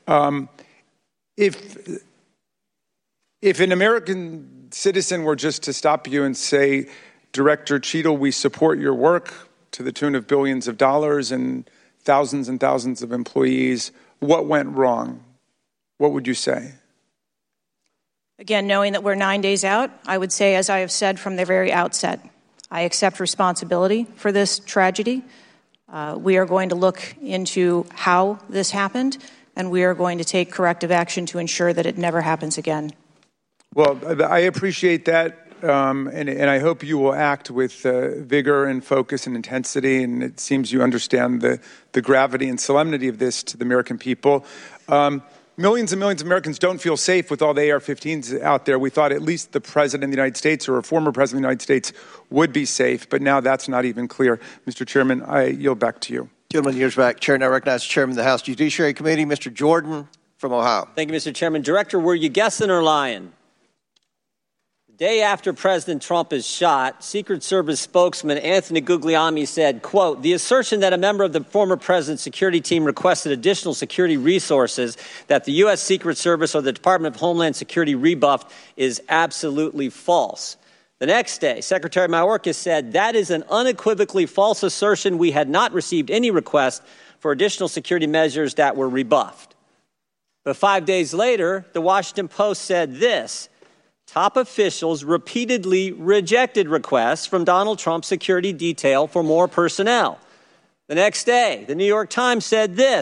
If an American citizen were just to stop you and say, Director Cheadle, we support your work to the tune of billions of dollars and thousands of employees, what went wrong? What would you say? Again, knowing that we're 9 days out, I would say, as I have said from the very outset, I accept responsibility for this tragedy. We are going to look into how this happened, and we are going to take corrective action to ensure that it never happens again. Well, I appreciate that, and I hope you will act with vigor and focus and intensity, and it seems you understand the gravity and solemnity of this to the American people. Millions and millions of Americans don't feel safe with all the AR-15s out there. We thought at least the President of the United States or a former President of the United States would be safe, but now that's not even clear. Mr. Chairman, I yield back to you. Gentleman yields back. Chair now recognizes Chairman of the House Judiciary Committee, Mr. Jordan from Ohio. Thank you, Mr. Chairman. Director, were you guessing or lying? The day after President Trump is shot, Secret Service spokesman Anthony Guglielmi said, quote, the assertion that a member of the former president's security team requested additional security resources that the U.S. Secret Service or the Department of Homeland Security rebuffed is absolutely false. The next day, Secretary Mayorkas said that is an unequivocally false assertion. We had not received any request for additional security measures that were rebuffed. But 5 days later, the Washington Post said this. Top officials repeatedly rejected requests from Donald Trump's security detail for more personnel. The next day, the New York Times said this.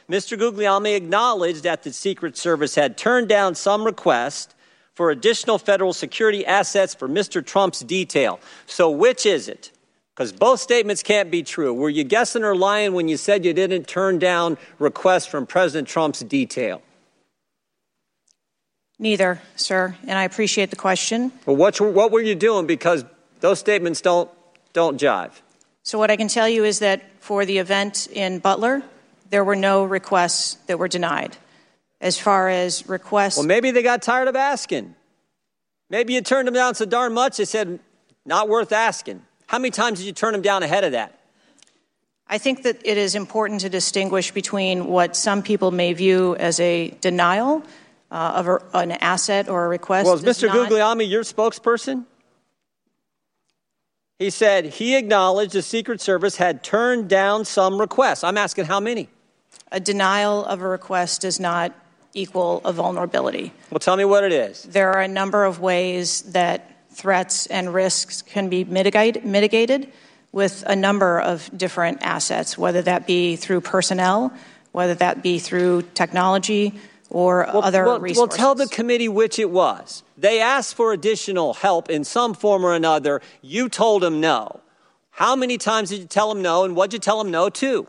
Mr. Guglielmi acknowledged that the Secret Service had turned down some requests for additional federal security assets for Mr. Trump's detail. So which is it? Because both statements can't be true. Were you guessing or lying when you said you didn't turn down requests from President Trump's detail? Neither, sir, and I appreciate the question. Well, what were you doing? Because those statements don't jive. So what I can tell you is that for the event in Butler, there were no requests that were denied. As far as requests... Well, maybe they got tired of asking. Maybe you turned them down so darn much, they said, not worth asking. How many times did you turn them down ahead of that? I think that it is important to distinguish between what some people may view as a denial of an asset or a request. Well, is Mr. Guglielmi your spokesperson? He said he acknowledged the Secret Service had turned down some requests. I'm asking how many? A denial of a request does not equal a vulnerability. Well, tell me what it is. There are a number of ways that threats and risks can be mitigated with a number of different assets, whether that be through personnel, whether that be through technology, or other resources. Well, tell the committee which it was. They asked for additional help in some form or another. You told them no. How many times did you tell them no, and what did you tell them no to?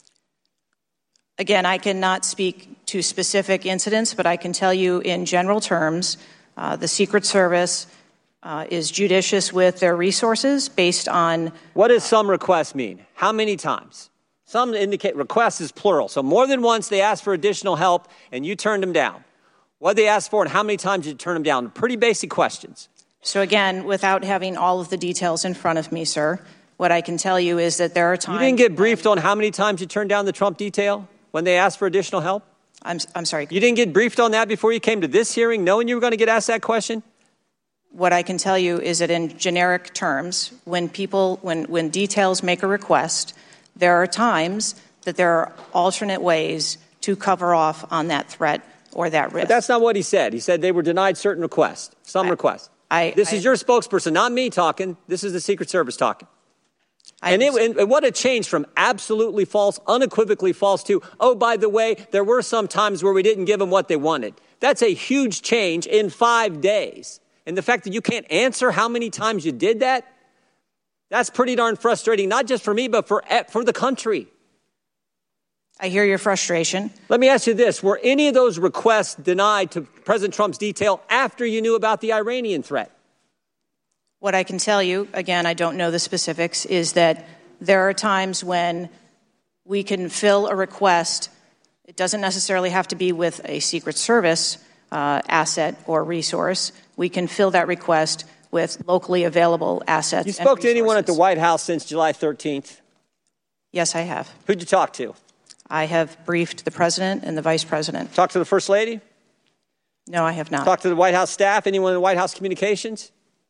Again, I cannot speak to specific incidents, but I can tell you in general terms, the Secret Service is judicious with their resources based on... What does some requests mean? How many times? Some indicate requests is plural. So more than once they asked for additional help and you turned them down. What did they ask for and how many times did you turn them down? Pretty basic questions. So again, without having all of the details in front of me, sir, what I can tell you is that there are times... You didn't get briefed on how many times you turned down the Trump detail when they asked for additional help? I'm sorry. You didn't get briefed on that before you came to this hearing knowing you were going to get asked that question? What I can tell you is that in generic terms, when details make a request, there are times that there are alternate ways to cover off on that threat or that risk. But that's not what he said. He said they were denied certain requests, some requests. This is your spokesperson, not me talking. This is the Secret Service talking. And what a change from absolutely false, unequivocally false to, oh, by the way, there were some times where we didn't give them what they wanted. That's a huge change in 5 days. And the fact that you can't answer how many times you did that, that's pretty darn frustrating, not just for me, but for the country. I hear your frustration. Let me ask you this. Were any of those requests denied to President Trump's detail after you knew about the Iranian threat? What I can tell you, again, I don't know the specifics, is that there are times when we can fill a request. It doesn't necessarily have to be with a Secret Service asset or resource. We can fill that request with locally available assets. You spoke to anyone at the White House since July 13th? Yes, I have. Who'd you talk to? I have briefed the president and the vice president. Talked to the First Lady? No, I have not. Talked to the White House staff? Anyone in the White House communications?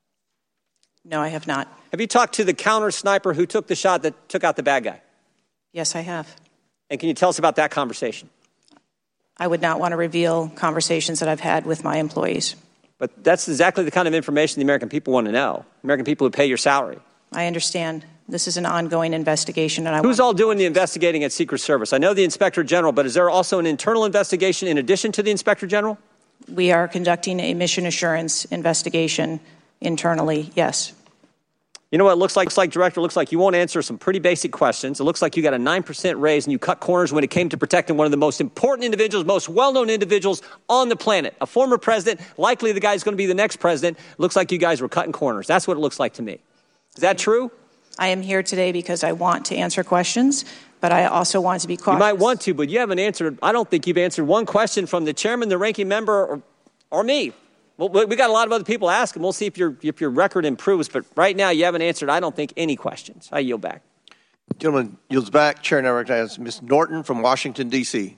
No, I have not. Have you talked to the counter sniper who took the shot that took out the bad guy? Yes, I have. And can you tell us about that conversation? I would not want to reveal conversations that I've had with my employees. But that's exactly the kind of information the American people want to know. American people who pay your salary. I understand. This is an ongoing investigation. And Who's all doing the investigating at Secret Service? I know the Inspector General, but is there also an internal investigation in addition to the Inspector General? We are conducting a mission assurance investigation internally, yes. You know what it looks like, Director? It looks like you won't answer some pretty basic questions. It looks like you got a 9% raise and you cut corners when it came to protecting one of the most important individuals, most well-known individuals on the planet. A former president, likely the guy who's going to be the next president. Looks like you guys were cutting corners. That's what it looks like to me. Is that true? I am here today because I want to answer questions, but I also want to be cautious. You might want to, but you haven't answered. I don't think you've answered one question from the chairman, the ranking member, or me. Well, we got a lot of other people asking. We'll see if your record improves. But right now, you haven't answered, I don't think, any questions. I yield back. Gentleman yields back. Chair now recognizes Ms. Norton from Washington, D.C.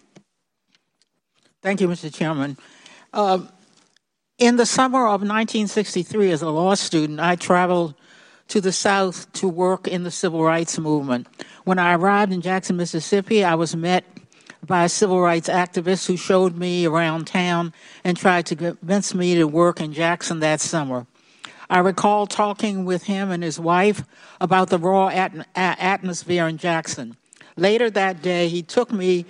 Thank you, Mr. Chairman. In the summer of 1963, as a law student, I traveled to the South to work in the civil rights movement. When I arrived in Jackson, Mississippi, I was met by a civil rights activist who showed me around town and tried to convince me to work in Jackson that summer. I recall talking with him and his wife about the raw atmosphere in Jackson. Later that day, he took me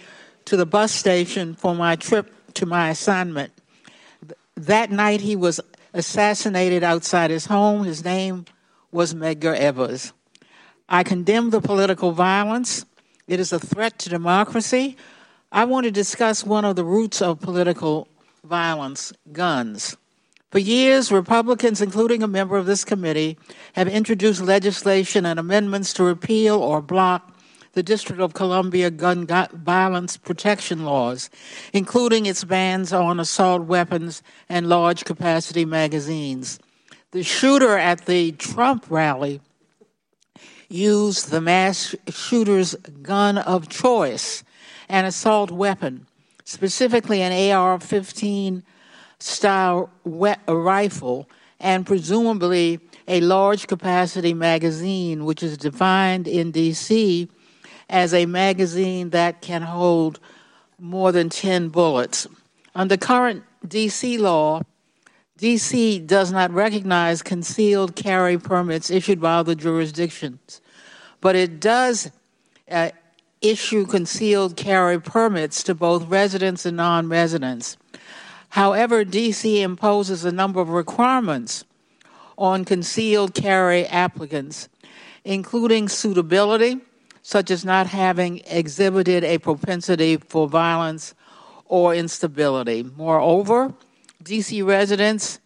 to the bus station for my trip to my assignment. That night he was assassinated outside his home. His name was Medgar Evers. I condemn the political violence. It is a threat to democracy. I want to discuss one of the roots of political violence, guns. For years, Republicans, including a member of this committee, have introduced legislation and amendments to repeal or block the District of Columbia gun violence protection laws, including its bans on assault weapons and large-capacity magazines. The shooter at the Trump rally used the mass shooter's gun of choice, an assault weapon, specifically an AR-15 style rifle, and presumably a large-capacity magazine, which is defined in D.C. as a magazine that can hold more than 10 bullets. Under current D.C. law, D.C. does not recognize concealed carry permits issued by other jurisdictions, but it does issue concealed carry permits to both residents and non-residents. However, D.C. imposes a number of requirements on concealed carry applicants, including suitability, such as not having exhibited a propensity for violence or instability. Moreover, D.C. residents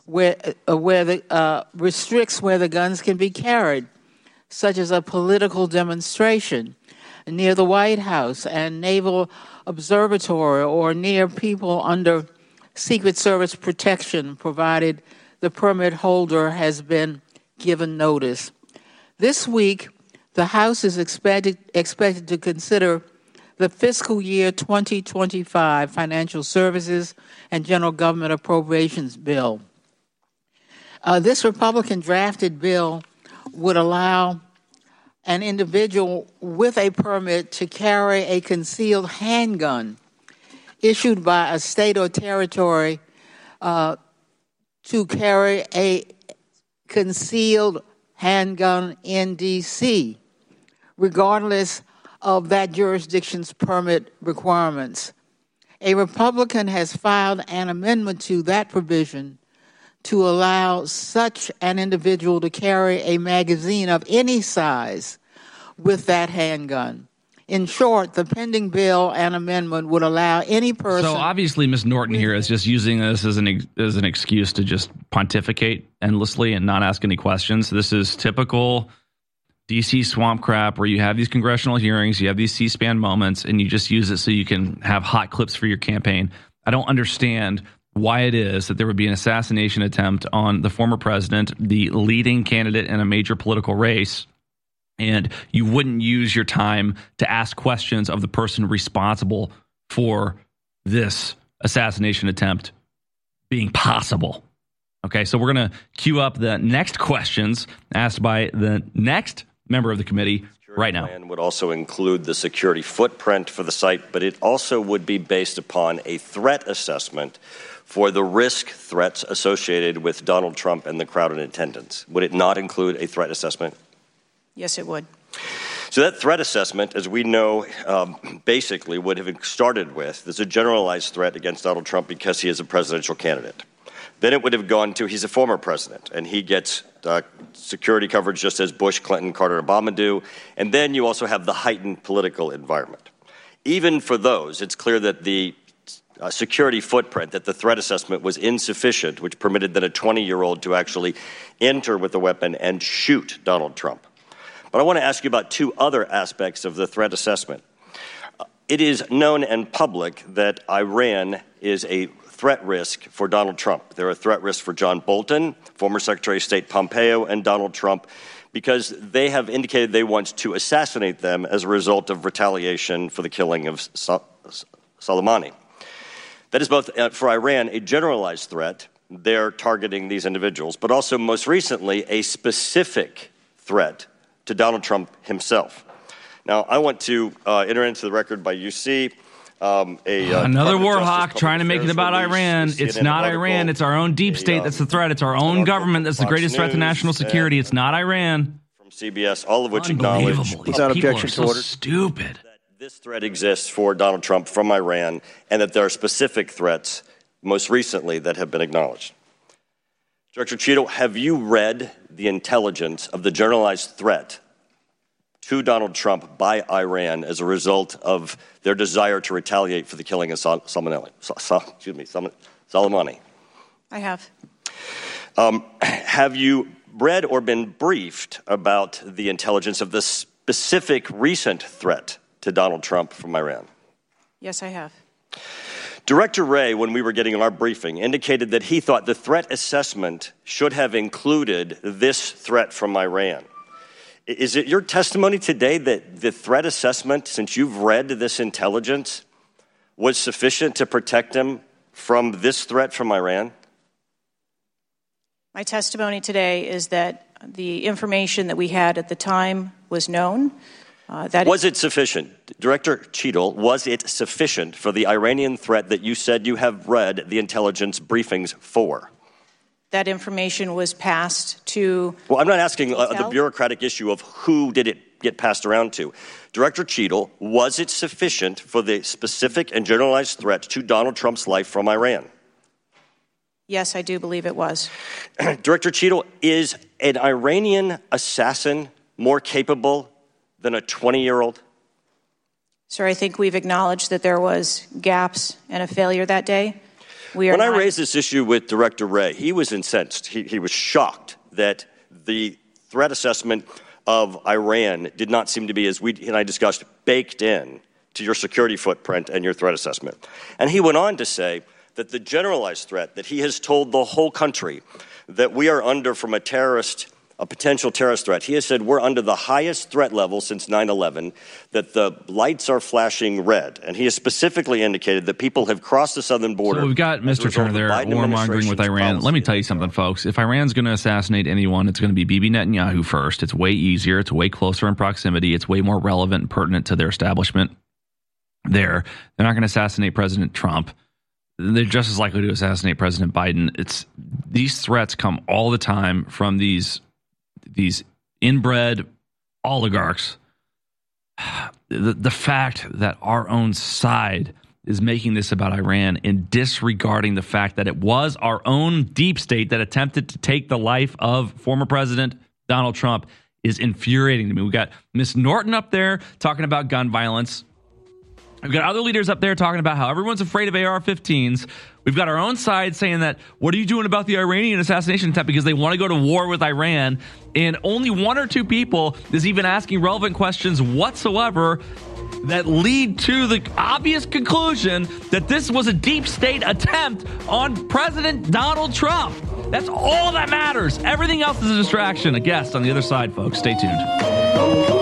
restricts where the guns can be carried, such as a political demonstration near the White House and Naval Observatory or near people under Secret Service protection, provided the permit holder has been given notice. This week, the House is expected to consider the fiscal year 2025 Financial Services and General Government Appropriations Bill. This Republican-drafted bill would allow an individual with a permit to carry a concealed handgun issued by a state or territory to carry a concealed handgun in D.C., regardless of that jurisdiction's permit requirements. A Republican has filed an amendment to that provision to allow such an individual to carry a magazine of any size with that handgun. In short, the pending bill and amendment would allow any person... So obviously Ms. Norton here is just using this as an excuse to just pontificate endlessly and not ask any questions. This is typical DC swamp crap where you have these congressional hearings, you have these C-SPAN moments, and you just use it so you can have hot clips for your campaign. I don't understand why it is that there would be an assassination attempt on the former president, the leading candidate in a major political race, and you wouldn't use your time to ask questions of the person responsible for this assassination attempt being possible. Okay, so we're going to queue up the next questions asked by the next member of the committee right now. The plan would also include the security footprint for the site, but it also would be based upon a threat assessment for the risk threats associated with Donald Trump and the crowd in attendance. Would it not include a threat assessment? Yes, it would. So that threat assessment, as we know, basically would have started with, there's a generalized threat against Donald Trump because he is a presidential candidate. Then it would have gone to he's a former president, and he gets security coverage just as Bush, Clinton, Carter, and Obama do. And then you also have the heightened political environment. Even for those, it's clear that the security footprint, that the threat assessment was insufficient, which permitted then a 20-year-old to actually enter with a weapon and shoot Donald Trump. But I want to ask you about two other aspects of the threat assessment. It is known and public that Iran is a threat risk for Donald Trump. They're a threat risk for John Bolton, former Secretary of State Pompeo, and Donald Trump, because they have indicated they want to assassinate them as a result of retaliation for the killing of Soleimani. That is both, for Iran, a generalized threat. They're targeting these individuals, but also most recently a specific threat to Donald Trump himself. Now, I want to enter into the record by UC. Another war hawk trying to make it about Iran. It's not Iran. It's our own deep state that's the threat. It's our own government that's the greatest threat to national security. It's not Iran. From CBS, all of which acknowledge These people are so stupid. this threat exists for Donald Trump from Iran and that there are specific threats, most recently, that have been acknowledged. Director Cheadle, have you read the intelligence of the generalized threat to Donald Trump by Iran as a result of their desire to retaliate for the killing of Soleimani? I have. Have you read or been briefed about the intelligence of the specific recent threat to Donald Trump from Iran? Yes, I have. Director Wray, when we were getting our briefing, indicated that he thought the threat assessment should have included this threat from Iran. Is it your testimony today that the threat assessment, since you've read this intelligence, was sufficient to protect him from this threat from Iran? My testimony today is that the information that we had at the time was known. Was it sufficient? Director Cheadle, was it sufficient for the Iranian threat that you said you have read the intelligence briefings for? That information was passed to... Well, I'm not asking the bureaucratic issue of who did it get passed around to. Director Cheadle, was it sufficient for the specific and generalized threat to Donald Trump's life from Iran? Yes, I do believe it was. Director Cheadle, is an Iranian assassin more capable than a 20-year-old? Sir, I think we've acknowledged that there was gaps and a failure that day. When I raised this issue with Director Wray, he was incensed. He was shocked that the threat assessment of Iran did not seem to be, as we and I discussed, baked in to your security footprint and your threat assessment. And he went on to say that the generalized threat that he has told the whole country that we are under from a potential terrorist threat. He has said we're under the highest threat level since 9/11, that the lights are flashing red. And he has specifically indicated that people have crossed the southern border. So we've got Mr. Turner there, warmongering with Iran. Let me tell you something, folks. If Iran's going to assassinate anyone, it's going to be Bibi Netanyahu first. It's way easier. It's way closer in proximity. It's way more relevant and pertinent to their establishment there. They're not going to assassinate President Trump. They're just as likely to assassinate President Biden. These threats come all the time from these inbred oligarchs. The fact that our own side is making this about Iran and disregarding the fact that it was our own deep state that attempted to take the life of former President Donald Trump is infuriating to me. We've got Miss Norton up there talking about gun violence. We've got other leaders up there talking about how everyone's afraid of AR-15s. We've got our own side saying that, what are you doing about the Iranian assassination attempt? Because they want to go to war with Iran. And only one or two people is even asking relevant questions whatsoever that lead to the obvious conclusion that this was a deep state attempt on President Donald Trump. That's all that matters. Everything else is a distraction. A guest on the other side, folks. Stay tuned.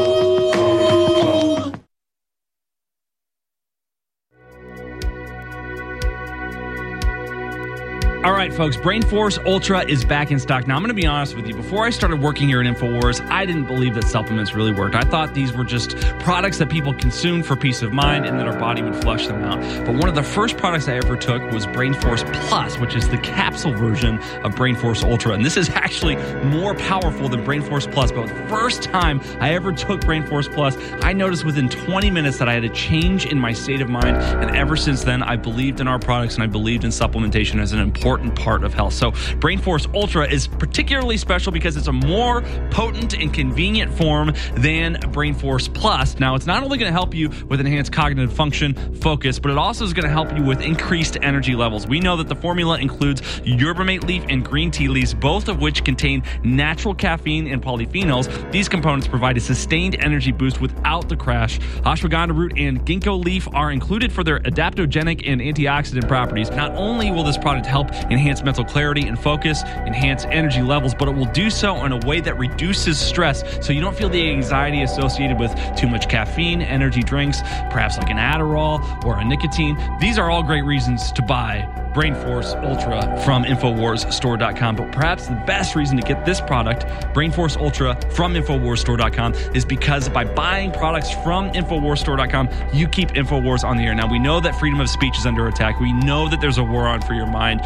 All right, folks, Brain Force Ultra is back in stock. Now, I'm going to be honest with you. Before I started working here at InfoWars, I didn't believe that supplements really worked. I thought these were just products that people consumed for peace of mind and that our body would flush them out. But one of the first products I ever took was Brain Force Plus, which is the capsule version of Brain Force Ultra. And this is actually more powerful than Brain Force Plus. But the first time I ever took Brain Force Plus, I noticed within 20 minutes that I had a change in my state of mind. And ever since then, I believed in our products and I believed in supplementation as an important part of health. So Brain Force Ultra is particularly special because it's a more potent and convenient form than Brain Force Plus. Now, it's not only going to help you with enhanced cognitive function, focus, but it also is going to help you with increased energy levels. We know that the formula includes yerba mate leaf and green tea leaves, both of which contain natural caffeine and polyphenols. These components provide a sustained energy boost without the crash. Ashwagandha root and ginkgo leaf are included for their adaptogenic and antioxidant properties. Not only will this product help enhance mental clarity and focus, enhance energy levels, but it will do so in a way that reduces stress so you don't feel the anxiety associated with too much caffeine, energy drinks, perhaps like an Adderall or a nicotine. These are all great reasons to buy Brain Force Ultra from InfoWarsStore.com. But perhaps the best reason to get this product, Brain Force Ultra from InfoWarsStore.com, is because by buying products from InfoWarsStore.com, you keep InfoWars on the air. Now, we know that freedom of speech is under attack. We know that there's a war on for your mind, that the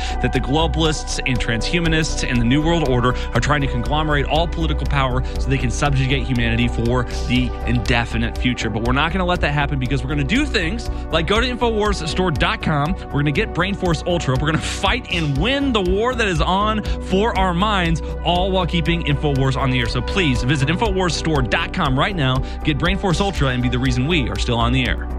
globalists and transhumanists and the New World Order are trying to conglomerate all political power so they can subjugate humanity for the indefinite future. But we're not going to let that happen, because we're going to do things like go to InfoWarsStore.com. We're going to get Brain Force Ultra. We're going to fight and win the war that is on for our minds, all while keeping InfoWars on the air. So please visit InfoWarsStore.com right now, get Brain Force Ultra, and be the reason we are still on the air.